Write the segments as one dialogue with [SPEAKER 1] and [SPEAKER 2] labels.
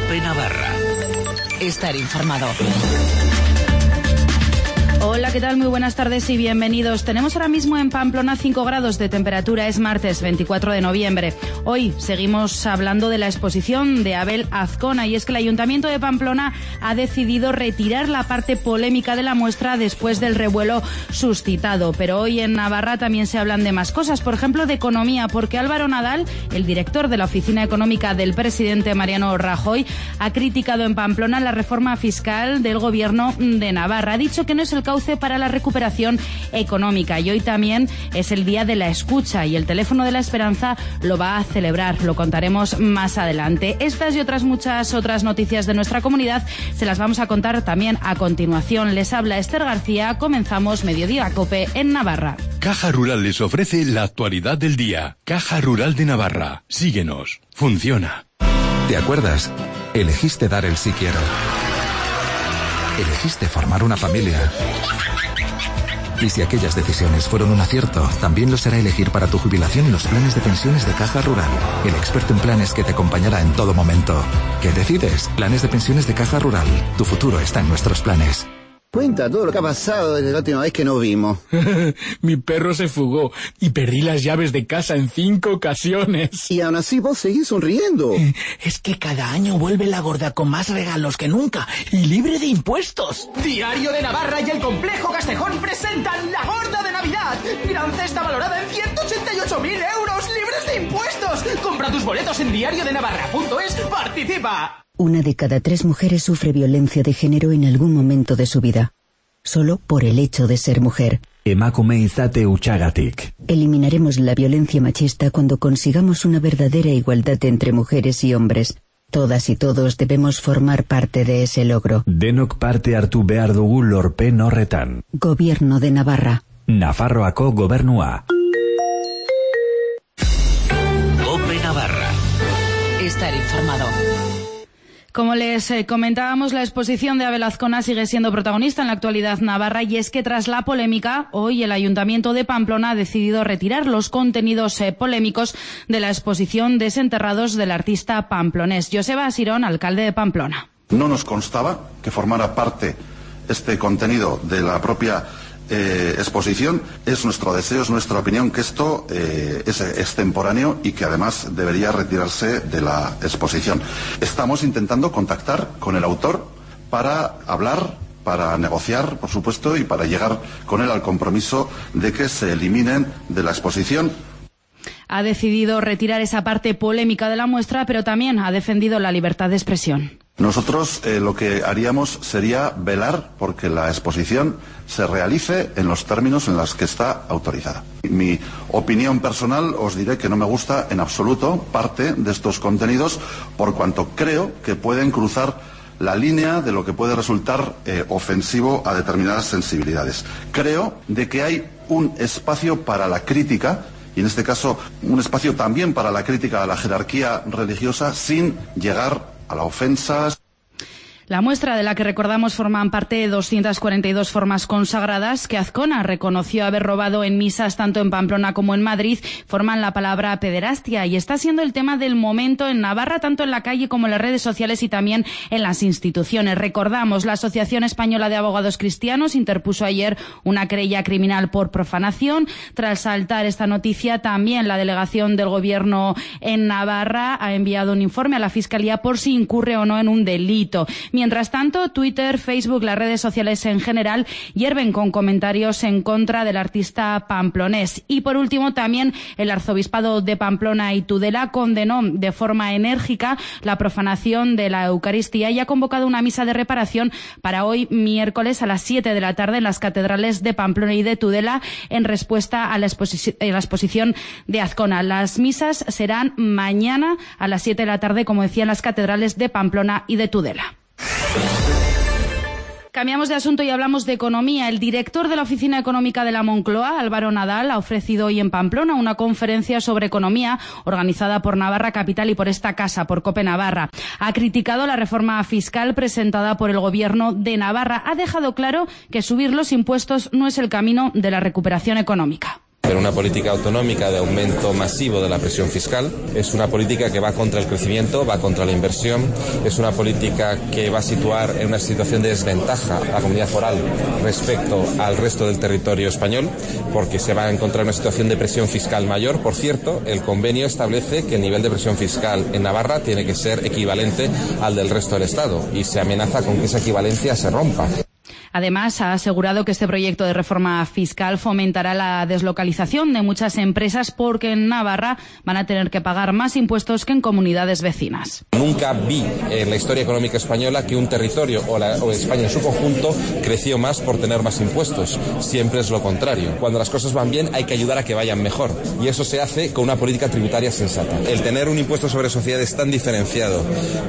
[SPEAKER 1] COPE Navarra. Estar informado.
[SPEAKER 2] Hola, ¿qué tal? Muy buenas tardes y bienvenidos. Tenemos ahora mismo en Pamplona 5 grados de temperatura. Es martes 24 de noviembre. Hoy seguimos hablando de la exposición de Abel Azcona, y es que el Ayuntamiento de Pamplona ha decidido retirar la parte polémica de la muestra después del revuelo suscitado. Pero hoy en Navarra también se hablan de más cosas, por ejemplo de economía, porque Álvaro Nadal, el director de la Oficina Económica del presidente Mariano Rajoy, ha criticado en Pamplona la reforma fiscal del gobierno de Navarra. Ha dicho que no es el cauce para la recuperación económica, y hoy también es el día de la escucha y el teléfono de la esperanza lo va a celebrar. Lo contaremos más adelante. Estas y muchas otras noticias de nuestra comunidad se las vamos a contar también a continuación. Les habla Esther García. Comenzamos Mediodía Cope en Navarra.
[SPEAKER 3] Caja Rural les ofrece la actualidad del día. Caja Rural de Navarra. Síguenos. Funciona.
[SPEAKER 4] ¿Te acuerdas? Elegiste dar el sí quiero. Elegiste formar una familia. Y si aquellas decisiones fueron un acierto, también lo será elegir para tu jubilación los planes de pensiones de Caja Rural. El experto en planes que te acompañará en todo momento. ¿Qué decides? Planes de pensiones de Caja Rural. Tu futuro está en nuestros planes.
[SPEAKER 5] Cuenta todo lo que ha pasado desde la última vez que nos vimos.
[SPEAKER 6] Mi perro se fugó y perdí las llaves de casa en 5 ocasiones.
[SPEAKER 5] Y aún así vos seguís sonriendo.
[SPEAKER 7] Es que cada año vuelve la gorda con más regalos que nunca y libre de impuestos.
[SPEAKER 8] Diario de Navarra y el Complejo Castejón presentan la gorda de Navidad. Gran cesta valorada en 188.000 euros libres de impuestos. Compra tus boletos en diariodenavarra.es. ¡Participa!
[SPEAKER 9] 1 de cada 3 mujeres sufre violencia de género en algún momento de su vida, solo por el hecho de ser mujer.
[SPEAKER 10] Emakume izate hutsagatik.
[SPEAKER 9] Eliminaremos la violencia machista cuando consigamos una verdadera igualdad entre mujeres y hombres. Todas y todos debemos formar parte de ese logro.
[SPEAKER 10] Denok parte hartu behar dugu lorpen horretan.
[SPEAKER 9] Gobierno de Navarra.
[SPEAKER 10] Nafarroako gobernua.
[SPEAKER 1] COPE Navarra. Estar informado.
[SPEAKER 2] Como les comentábamos, la exposición de Abel Azcona sigue siendo protagonista en la actualidad navarra, y es que tras la polémica, hoy el Ayuntamiento de Pamplona ha decidido retirar los contenidos polémicos de la exposición Desenterrados del artista pamplonés. Joseba Asirón, alcalde de Pamplona.
[SPEAKER 11] No nos constaba que formara parte este contenido de la propia exposición. Es nuestro deseo, es nuestra opinión que esto es extemporáneo y que además debería retirarse de la exposición. Estamos intentando contactar con el autor para hablar, para negociar, por supuesto, y para llegar con él al compromiso de que se eliminen de la exposición.
[SPEAKER 2] Ha decidido retirar esa parte polémica de la muestra, pero también ha defendido la libertad de expresión.
[SPEAKER 11] Nosotros lo que haríamos sería velar porque la exposición se realice en los términos en los que está autorizada. Mi opinión personal, os diré que no me gusta en absoluto parte de estos contenidos, por cuanto creo que pueden cruzar la línea de lo que puede resultar ofensivo a determinadas sensibilidades. Creo de que hay un espacio para la crítica, y en este caso un espacio también para la crítica a la jerarquía religiosa, sin llegar a la ofensa.
[SPEAKER 2] La muestra, de la que recordamos forman parte de 242 formas consagradas que Azcona reconoció haber robado en misas tanto en Pamplona como en Madrid, forman la palabra pederastia, y está siendo el tema del momento en Navarra, tanto en la calle como en las redes sociales y también en las instituciones. Recordamos, la Asociación Española de Abogados Cristianos interpuso ayer una querella criminal por profanación. Tras saltar esta noticia, también la delegación del Gobierno en Navarra ha enviado un informe a la Fiscalía por si incurre o no en un delito. Mientras tanto, Twitter, Facebook, las redes sociales en general hierven con comentarios en contra del artista pamplonés. Y por último, también el Arzobispado de Pamplona y Tudela condenó de forma enérgica la profanación de la Eucaristía y ha convocado una misa de reparación para hoy miércoles a las 7 de la tarde en las catedrales de Pamplona y de Tudela, en respuesta a la exposición de Azcona. Las misas serán mañana a las 7 de la tarde, como decía, en las catedrales de Pamplona y de Tudela. Cambiamos de asunto y hablamos de economía. El director de la Oficina Económica de la Moncloa, Álvaro Nadal, ha ofrecido hoy en Pamplona una conferencia sobre economía organizada por Navarra Capital y por esta casa, por COPE Navarra. Ha criticado la reforma fiscal presentada por el Gobierno de Navarra. Ha dejado claro que subir los impuestos no es el camino de la recuperación económica.
[SPEAKER 12] Pero una política autonómica de aumento masivo de la presión fiscal es una política que va contra el crecimiento, va contra la inversión, es una política que va a situar en una situación de desventaja a la comunidad foral respecto al resto del territorio español, porque se va a encontrar una situación de presión fiscal mayor. Por cierto, el convenio establece que el nivel de presión fiscal en Navarra tiene que ser equivalente al del resto del Estado y se amenaza con que esa equivalencia se rompa.
[SPEAKER 2] Además, ha asegurado que este proyecto de reforma fiscal fomentará la deslocalización de muchas empresas porque en Navarra van a tener que pagar más impuestos que en comunidades vecinas.
[SPEAKER 12] Nunca vi en la historia económica española que un territorio o España en su conjunto creció más por tener más impuestos. Siempre es lo contrario. Cuando las cosas van bien hay que ayudar a que vayan mejor. Y eso se hace con una política tributaria sensata. El tener un impuesto sobre sociedades tan diferenciado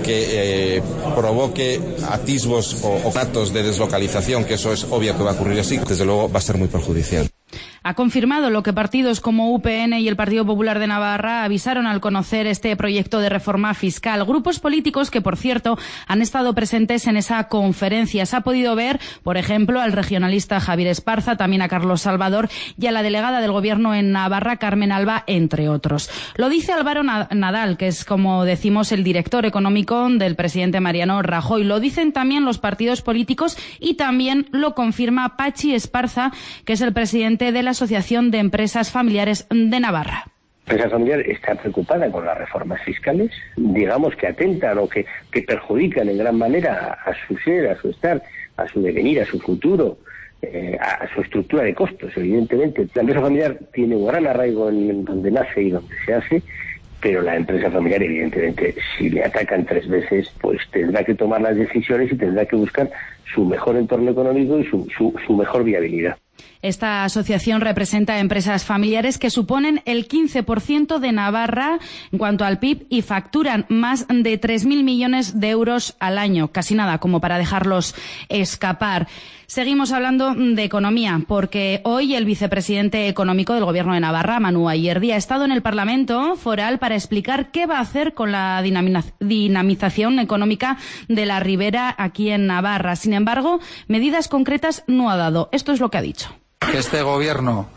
[SPEAKER 12] que provoque atisbos o datos de deslocalización, que eso es obvio que va a ocurrir así, desde luego va a ser muy perjudicial.
[SPEAKER 2] Ha confirmado lo que partidos como UPN y el Partido Popular de Navarra avisaron al conocer este proyecto de reforma fiscal. Grupos políticos que, por cierto, han estado presentes en esa conferencia. Se ha podido ver, por ejemplo, al regionalista Javier Esparza, también a Carlos Salvador y a la delegada del Gobierno en Navarra, Carmen Alba, entre otros. Lo dice Álvaro Nadal, que es, como decimos, el director económico del presidente Mariano Rajoy. Lo dicen también los partidos políticos y también lo confirma Pachi Esparza, que es el presidente de la Asociación de Empresas Familiares de Navarra.
[SPEAKER 13] La empresa familiar está preocupada con las reformas fiscales, digamos que atentan o que perjudican en gran manera a su ser, a su estar, a su devenir, a su futuro, a su estructura de costos. Evidentemente, la empresa familiar tiene un gran arraigo en donde nace y donde se hace, pero la empresa familiar, evidentemente, si le atacan 3 veces, pues tendrá que tomar las decisiones y tendrá que buscar su mejor entorno económico y su mejor viabilidad.
[SPEAKER 2] Esta asociación representa a empresas familiares que suponen el 15% de Navarra en cuanto al PIB y facturan más de 3.000 millones de euros al año. Casi nada como para dejarlos escapar. Seguimos hablando de economía, porque hoy el vicepresidente económico del Gobierno de Navarra, Manu Ayerdi, ha estado en el Parlamento foral para explicar qué va a hacer con la dinamización económica de la Ribera aquí en Navarra. Sin embargo, medidas concretas no ha dado. Esto es lo que ha dicho.
[SPEAKER 14] Que este gobierno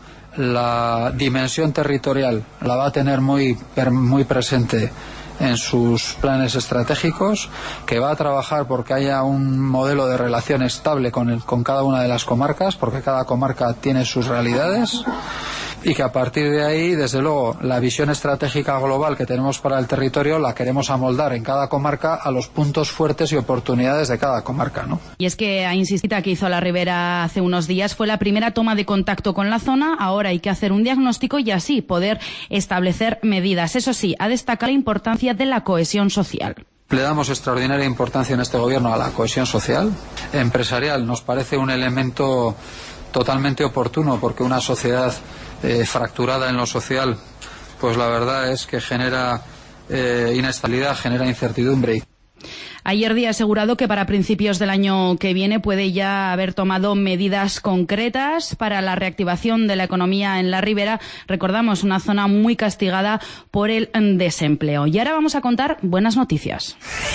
[SPEAKER 14] la dimensión territorial la va a tener muy presente en sus planes estratégicos, que va a trabajar porque haya un modelo de relación estable con cada una de las comarcas, porque cada comarca tiene sus realidades, y que a partir de ahí, desde luego, la visión estratégica global que tenemos para el territorio la queremos amoldar en cada comarca a los puntos fuertes y oportunidades de cada comarca, ¿no?
[SPEAKER 2] Y es que ha insistido que hizo la Ribera hace unos días, fue la primera toma de contacto con la zona, ahora hay que hacer un diagnóstico y así poder establecer medidas. Eso sí, ha destacado la importancia de la cohesión social.
[SPEAKER 14] Le damos extraordinaria importancia en este gobierno a la cohesión social. Empresarial nos parece un elemento totalmente oportuno porque una sociedad fracturada en lo social, pues la verdad es que genera inestabilidad, genera incertidumbre.
[SPEAKER 2] Ayerdi ha asegurado que para principios del año que viene puede ya haber tomado medidas concretas para la reactivación de la economía en la Ribera. Recordamos, una zona muy castigada por el desempleo. Y ahora vamos a contar buenas noticias.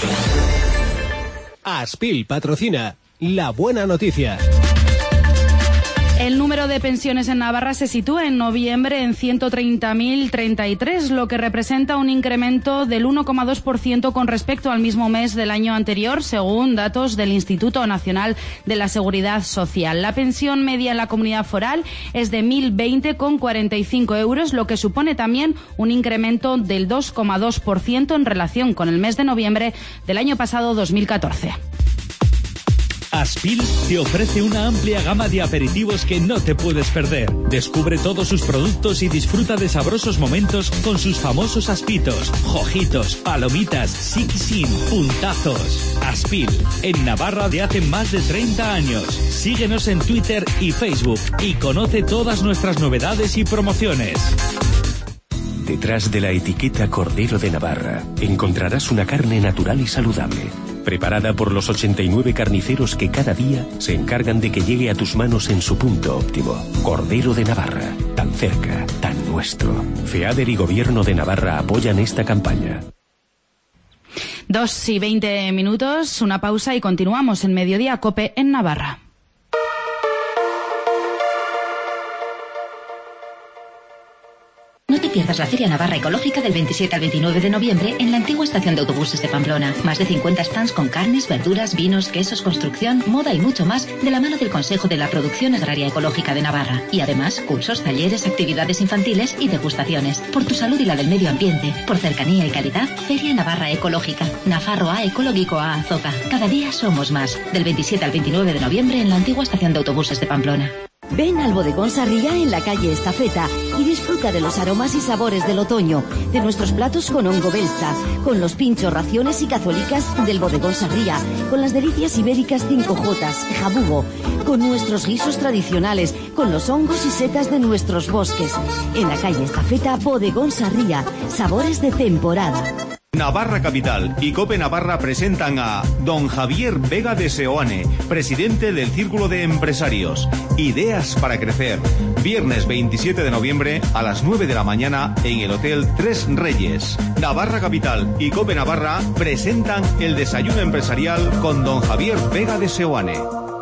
[SPEAKER 15] Aspil patrocina la buena noticia.
[SPEAKER 2] El número de pensiones en Navarra se sitúa en noviembre en 130.033, lo que representa un incremento del 1,2% con respecto al mismo mes del año anterior, según datos del Instituto Nacional de la Seguridad Social. La pensión media en la comunidad foral es de 1.020,45 euros, lo que supone también un incremento del 2,2% en relación con el mes de noviembre del año pasado 2014.
[SPEAKER 16] Aspil te ofrece una amplia gama de aperitivos que no te puedes perder. Descubre todos sus productos y disfruta de sabrosos momentos con sus famosos aspitos, jojitos, palomitas, sixin, puntazos. Aspil, en Navarra de hace más de 30 años. Síguenos en Twitter y Facebook y conoce todas nuestras novedades y promociones.
[SPEAKER 17] Detrás de la etiqueta Cordero de Navarra encontrarás una carne natural y saludable, preparada por los 89 carniceros que cada día se encargan de que llegue a tus manos en su punto óptimo. Cordero de Navarra, tan cerca, tan nuestro. FEADER y Gobierno de Navarra apoyan esta campaña.
[SPEAKER 2] 2:20, una pausa y continuamos en Mediodía COPE en Navarra.
[SPEAKER 18] pierdas la Feria Navarra Ecológica del 27 al 29 de noviembre en la antigua estación de autobuses de Pamplona. Más de 50 stands con carnes, verduras, vinos, quesos, construcción, moda y mucho más de la mano del Consejo de la Producción Agraria Ecológica de Navarra. Y además, cursos, talleres, actividades infantiles y degustaciones. Por tu salud y la del medio ambiente, por cercanía y calidad, Feria Navarra Ecológica. Nafarroa Ekologikoa Azoka. Cada día somos más. Del 27 al 29 de noviembre en la antigua estación de autobuses de Pamplona.
[SPEAKER 19] Ven al Bodegón Sarria en la calle Estafeta y disfruta de los aromas y sabores del otoño, de nuestros platos con hongo belsa, con los pinchos, raciones y cazolicas del Bodegón Sarria, con las delicias ibéricas 5Js, jabugo, con nuestros guisos tradicionales, con los hongos y setas de nuestros bosques. En la calle Estafeta, Bodegón Sarria, sabores de temporada.
[SPEAKER 20] Navarra Capital y Cope Navarra presentan a don Javier Vega de Seoane, presidente del Círculo de Empresarios. Ideas para crecer. Viernes 27 de noviembre a las 9 de la mañana en el Hotel Tres Reyes. Navarra Capital y Cope Navarra presentan el desayuno empresarial con don Javier Vega de Seoane.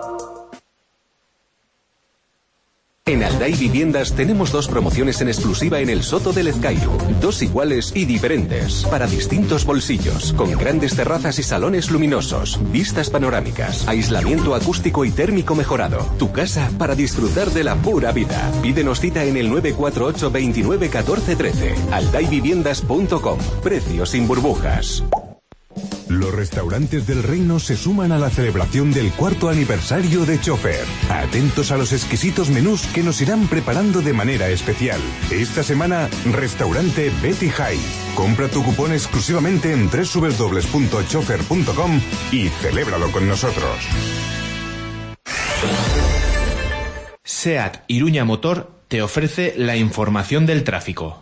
[SPEAKER 17] En Alday Viviendas tenemos 2 promociones en exclusiva en el Soto de Lezcairu, 2 iguales y diferentes, para distintos bolsillos, con grandes terrazas y salones luminosos, vistas panorámicas, aislamiento acústico y térmico mejorado. Tu casa para disfrutar de la pura vida. Pídenos cita en el 948 29 14 13. aldayviviendas.com. Precios sin burbujas.
[SPEAKER 21] Los restaurantes del Reino se suman a la celebración del 4º aniversario de Chofer. Atentos a los exquisitos menús que nos irán preparando de manera especial. Esta semana, restaurante Betty High. Compra tu cupón exclusivamente en www.chofer.com y celébralo con nosotros.
[SPEAKER 22] SEAT Iruña Motor te ofrece la información del tráfico.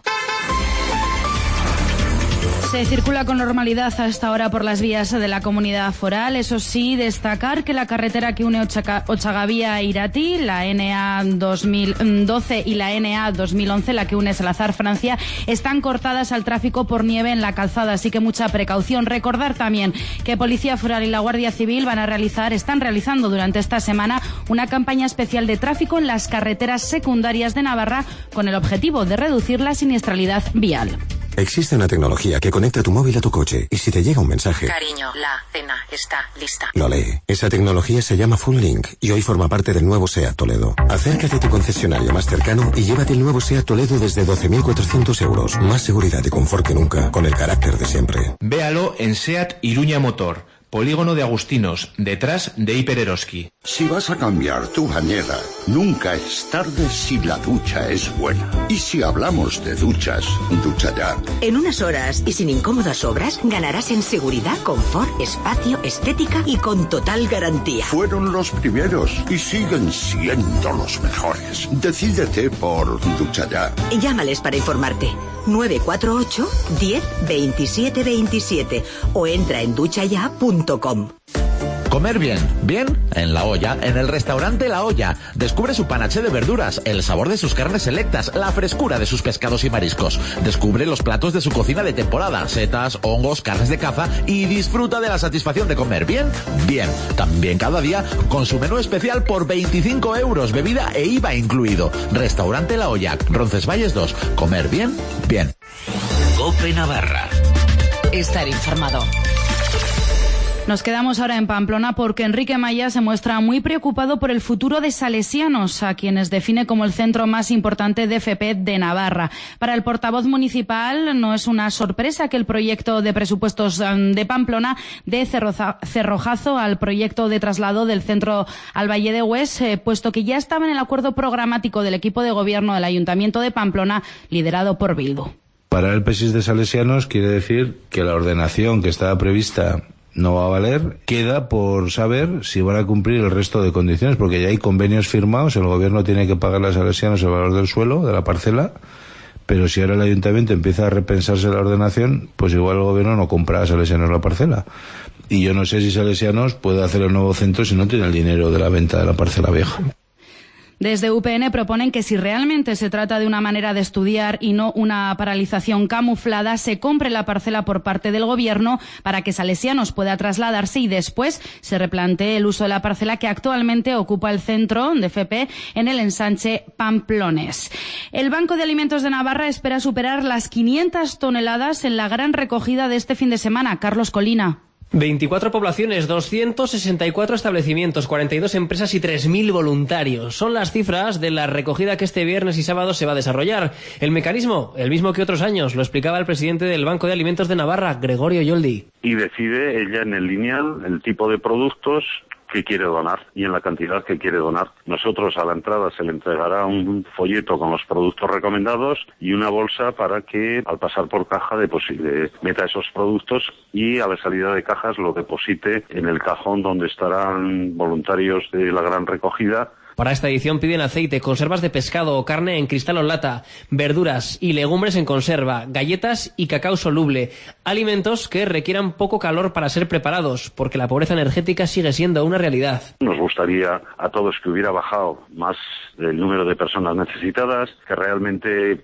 [SPEAKER 2] Se circula con normalidad a esta hora por las vías de la comunidad foral. Eso sí, destacar que la carretera que une Ochagavía e Irati, la NA 2012 y la NA 2011, la que une Salazar, Francia, están cortadas al tráfico por nieve en la calzada, así que mucha precaución. Recordar también que Policía Foral y la Guardia Civil están realizando durante esta semana una campaña especial de tráfico en las carreteras secundarias de Navarra con el objetivo de reducir la siniestralidad vial.
[SPEAKER 23] Existe una tecnología que conecta tu móvil a tu coche y si te llega un mensaje...
[SPEAKER 24] Cariño, la cena está lista.
[SPEAKER 23] Lo lee. Esa tecnología se llama Full Link y hoy forma parte del nuevo SEAT Toledo. Acércate a tu concesionario más cercano y llévate el nuevo SEAT Toledo desde 12.400 euros. Más seguridad y confort que nunca, con el carácter de siempre.
[SPEAKER 22] Véalo en SEAT Iruña Motor. Polígono de Agustinos, detrás de Hiper Eroski.
[SPEAKER 25] Si vas a cambiar tu bañera, nunca es tarde si la ducha es buena. Y si hablamos de duchas, Ducha Ya.
[SPEAKER 24] En unas horas y sin incómodas obras, ganarás en seguridad, confort, espacio, estética y con total garantía.
[SPEAKER 25] Fueron los primeros y siguen siendo los mejores. Decídete por Ducha Ya.
[SPEAKER 24] Llámales para informarte. 948 10 27 27 o entra en duchaya.com.
[SPEAKER 26] Comer bien, bien en La Olla, en el restaurante La Olla. Descubre su panaché de verduras, el sabor de sus carnes selectas, la frescura de sus pescados y mariscos. Descubre los platos de su cocina de temporada, setas, hongos, carnes de caza y disfruta de la satisfacción de comer bien, bien. También cada día con su menú especial por 25 euros, bebida e IVA incluido. Restaurante La Olla, Roncesvalles 2. Comer bien, bien.
[SPEAKER 1] Cope Navarra. Estar informado.
[SPEAKER 2] Nos quedamos ahora en Pamplona porque Enrique Maya se muestra muy preocupado por el futuro de Salesianos, a quienes define como el centro más importante de FP de Navarra. Para el portavoz municipal no es una sorpresa que el proyecto de presupuestos de Pamplona dé cerrojazo al proyecto de traslado del centro al Valle de Hues, puesto que ya estaba en el acuerdo programático del equipo de gobierno del Ayuntamiento de Pamplona, liderado por Bildu.
[SPEAKER 27] Para el PESIS de Salesianos quiere decir que la ordenación que estaba prevista no va a valer. Queda por saber si van a cumplir el resto de condiciones, porque ya hay convenios firmados, el gobierno tiene que pagar a los salesianos el valor del suelo, de la parcela, pero si ahora el ayuntamiento empieza a repensarse la ordenación, pues igual el gobierno no compra a salesianos la parcela. Y yo no sé si Salesianos puede hacer el nuevo centro si no tiene el dinero de la venta de la parcela vieja.
[SPEAKER 2] Desde UPN proponen que si realmente se trata de una manera de estudiar y no una paralización camuflada, se compre la parcela por parte del Gobierno para que Salesianos pueda trasladarse y después se replantee el uso de la parcela que actualmente ocupa el centro de FP en el ensanche Pamplones. El Banco de Alimentos de Navarra espera superar las 500 toneladas en la gran recogida de este fin de semana. Carlos Colina.
[SPEAKER 3] 24 poblaciones, 264 establecimientos, 42 empresas y 3.000 voluntarios. Son las cifras de la recogida que este viernes y sábado se va a desarrollar. El mecanismo, el mismo que otros años, lo explicaba el presidente del Banco de Alimentos de Navarra, Gregorio Yoldi.
[SPEAKER 4] Y decide ella en el lineal el tipo de productos que quiere donar y en la cantidad que quiere donar. Nosotros a la entrada se le entregará un folleto con los productos recomendados y una bolsa para que al pasar por caja meta esos productos y a la salida de cajas lo deposite en el cajón donde estarán voluntarios de la gran recogida.
[SPEAKER 3] Para esta edición piden aceite, conservas de pescado o carne en cristal o lata, verduras y legumbres en conserva, galletas y cacao soluble, alimentos que requieran poco calor para ser preparados, porque la pobreza energética sigue siendo una realidad.
[SPEAKER 4] Nos gustaría a todos que hubiera bajado más el número de personas necesitadas, que realmente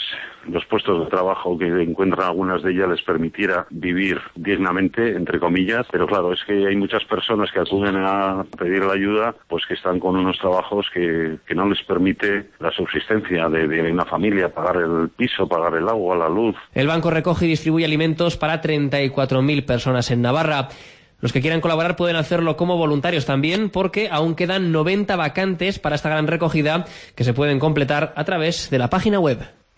[SPEAKER 4] los puestos de trabajo que encuentran algunas de ellas les permitiera vivir dignamente, entre comillas, pero claro, es que hay muchas personas que acuden a pedir la ayuda, que están con unos trabajos que no les permite la subsistencia de una familia, pagar el piso, pagar el agua, la luz.
[SPEAKER 3] El banco recoge y distribuye alimentos para 34.000 personas en Navarra. Los que quieran colaborar pueden hacerlo como voluntarios también, porque aún quedan 90 vacantes para esta gran recogida que se pueden completar a través de la página web.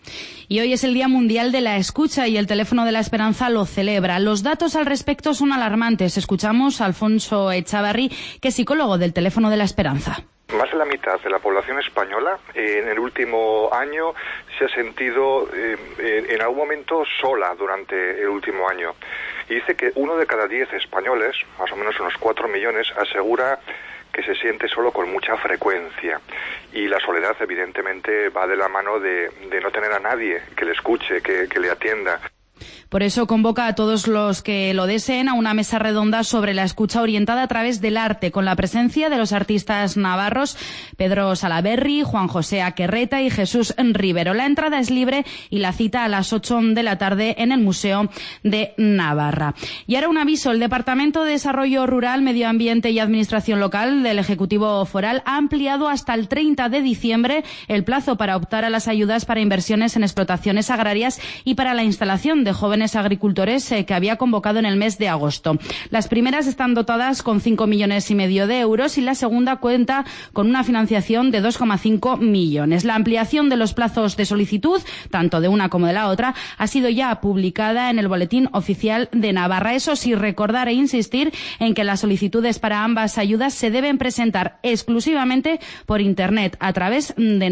[SPEAKER 2] Y hoy es el Día Mundial de la Escucha y el Teléfono de la Esperanza lo celebra. Los datos al respecto son alarmantes. Escuchamos a Alfonso Echavarri, que es psicólogo del Teléfono de la Esperanza.
[SPEAKER 5] Más de la mitad de la población española en el último año se ha sentido en algún momento sola durante el último año. Y dice que 1 de cada 10 españoles, más o menos unos 4 millones, asegura que se siente solo con mucha frecuencia. Y la soledad evidentemente va de la mano de no tener a nadie que le escuche, que le atienda.
[SPEAKER 2] Por eso convoca a todos los que lo deseen a una mesa redonda sobre la escucha orientada a través del arte, con la presencia de los artistas navarros Pedro Salaberry, Juan José Aquerreta y Jesús Rivero. La entrada es libre y la cita a las 8 de la tarde en el Museo de Navarra. Y ahora un aviso. El Departamento de Desarrollo Rural, Medio Ambiente y Administración Local del Ejecutivo Foral ha ampliado hasta el 30 de diciembre el plazo para optar a las ayudas para inversiones en explotaciones agrarias y para la instalación de jóvenes agricultores que había convocado en el mes de agosto. Las primeras están dotadas con 5,5 millones de euros y la segunda cuenta con una financiación de 2,5 millones. La ampliación de los plazos de solicitud, tanto de una como de la otra, ha sido ya publicada en el Boletín Oficial de Navarra. Eso sí, recordar e insistir en que las solicitudes para ambas ayudas se deben presentar exclusivamente por Internet a través de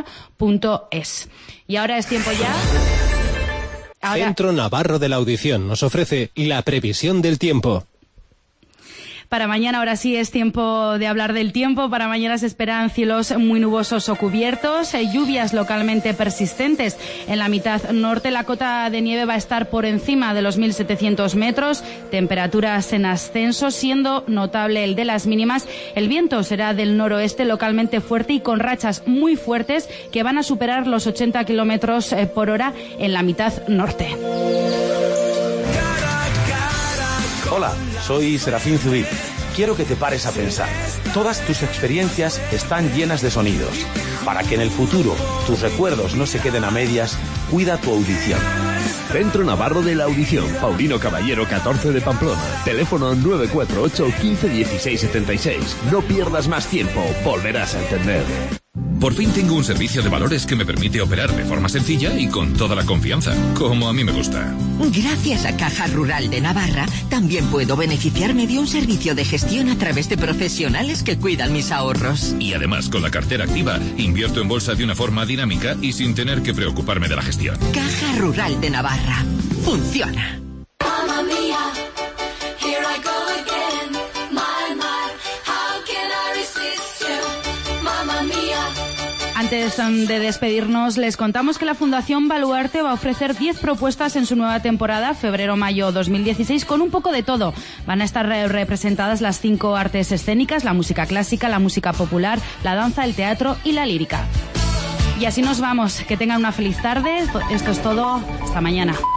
[SPEAKER 2] navarra.es. Y ahora es tiempo ya...
[SPEAKER 15] Centro Navarro de la Audición nos ofrece la previsión del tiempo.
[SPEAKER 2] Para mañana, ahora sí es tiempo de hablar del tiempo. Para mañana se esperan cielos muy nubosos o cubiertos, lluvias localmente persistentes. En la mitad norte la cota de nieve va a estar por encima de los 1.700 metros, temperaturas en ascenso, siendo notable el de las mínimas. El viento será del noroeste, localmente fuerte y con rachas muy fuertes que van a superar los 80 kilómetros por hora en la mitad norte.
[SPEAKER 6] Hola, soy Serafín Zubik. Quiero que te pares a pensar. Todas tus experiencias están llenas de sonidos. Para que en el futuro tus recuerdos no se queden a medias, cuida tu audición.
[SPEAKER 10] Centro Navarro de la Audición, Paulino Caballero 14 de Pamplona. Teléfono 948 15 16 76. No pierdas más tiempo, volverás a entender.
[SPEAKER 7] Por fin tengo un servicio de valores que me permite operar de forma sencilla y con toda la confianza, como a mí me gusta.
[SPEAKER 8] Gracias a Caja Rural de Navarra, también puedo beneficiarme de un servicio de gestión a través de profesionales que cuidan mis ahorros.
[SPEAKER 7] Y además, con la cartera activa, invierto en bolsa de una forma dinámica y sin tener que preocuparme de la gestión.
[SPEAKER 8] Caja Rural de Navarra. Funciona.
[SPEAKER 9] Mamma mía, here I go again. My, how can I resist you? Mamma mía,
[SPEAKER 2] Antes de despedirnos, les contamos que la Fundación Baluarte va a ofrecer 10 propuestas en su nueva temporada, febrero-mayo 2016, con un poco de todo. Van a estar representadas las 5 artes escénicas, la música clásica, la música popular, la danza, el teatro y la lírica. Y así nos vamos. Que tengan una feliz tarde. Esto es todo. Hasta mañana.